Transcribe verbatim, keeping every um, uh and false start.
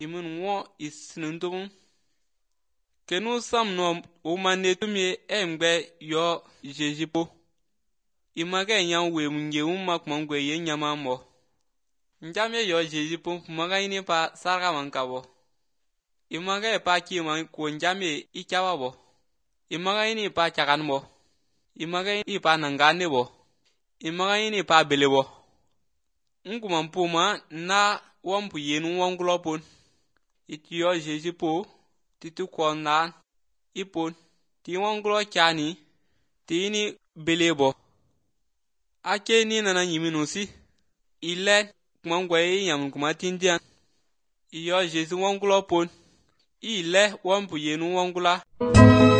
imun wo isinundum kenu sam no umane tumie emgbe yo jejipo image nyam we munye umma kumangwe yenyama mo njame yo jejipo maga ini pa sarga mankabo image pa kima ko njame ikawa bo imaga ini pa chakan bo imaga ini pa nangane bo imaga ini pa belebo nguma mpuma na wampu yenu wangulopon itiyo jejipo titu kona ipon ti wangulo chani tini belebo ake ni nana nyiminusi ile kumangwe yam kumatindian iyo jesu wangulo pon ile wampu yenu wangula